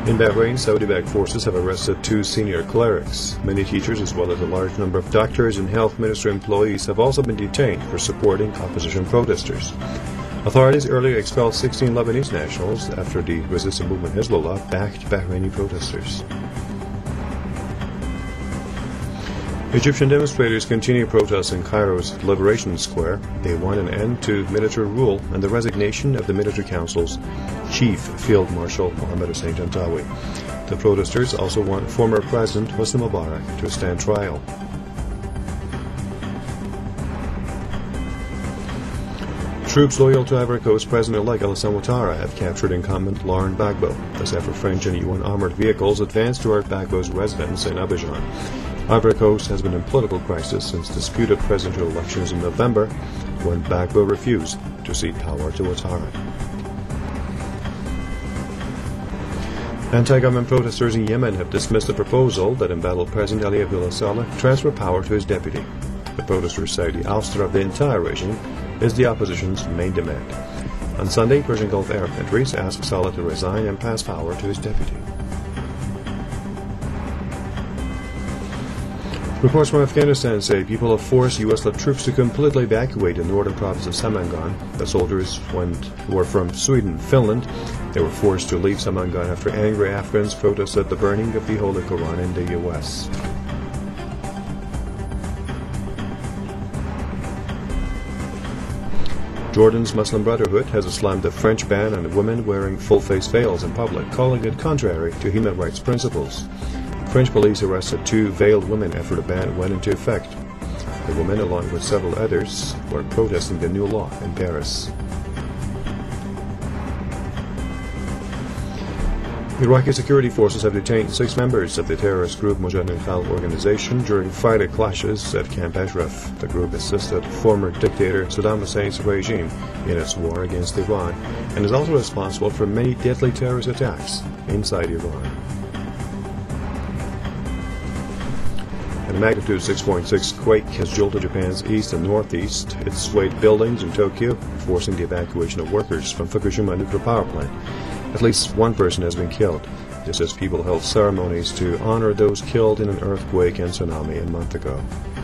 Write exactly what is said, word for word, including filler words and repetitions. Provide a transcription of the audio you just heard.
In Bahrain, Saudi-backed forces have arrested two senior clerics. Many teachers, as well as a large number of doctors and health ministry employees, have also been detained for supporting opposition protesters. Authorities earlier expelled sixteen Lebanese nationals after the resistance movement Hezbollah backed Bahraini protesters. Egyptian demonstrators continue protests in Cairo's Liberation Square. They want an end to military rule and the resignation of the Military Council's Chief Field Marshal Mohammed Hossein Tantawi. The protesters also want former President Hosni Mubarak to stand trial. Troops loyal to Ivory Coast President-elect Alassane Ouattara have captured incumbent Laurent Gbagbo. This after French and U N armored vehicles advanced toward Gbagbo's residence in Abidjan. Ivory Coast has been in political crisis since disputed presidential elections in November, when Gbagbo refused to cede power to Ouattara. Anti-government protesters in Yemen have dismissed the proposal that embattled President Ali Abdullah Saleh transfer power to his deputy. The protesters say the ouster of the entire regime is the opposition's main demand. On Sunday, Persian Gulf Arab countries asked Saleh to resign and pass power to his deputy. Reports from Afghanistan say people have forced U S-led troops to completely evacuate the northern province of Samangan. The soldiers went, were from Sweden and Finland. They were forced to leave Samangan after angry Afghans protested the burning of the Holy Quran in the U S. Jordan's Muslim Brotherhood has slammed the French ban on women wearing full-face veils in public, calling it contrary to human rights principles. French police arrested two veiled women after the ban went into effect. The women, along with several others, were protesting the new law in Paris. Iraqi security forces have detained six members of the terrorist group Mujahideen Khalq organization during Friday clashes at Camp Ashraf. The group assisted former dictator Saddam Hussein's regime in its war against Iran and is also responsible for many deadly terrorist attacks inside Iran. A magnitude six point six quake has jolted Japan's east and northeast. It swayed buildings in Tokyo, forcing the evacuation of workers from Fukushima nuclear power plant. At least one person has been killed. This as people held ceremonies to honor those killed in an earthquake and tsunami a month ago.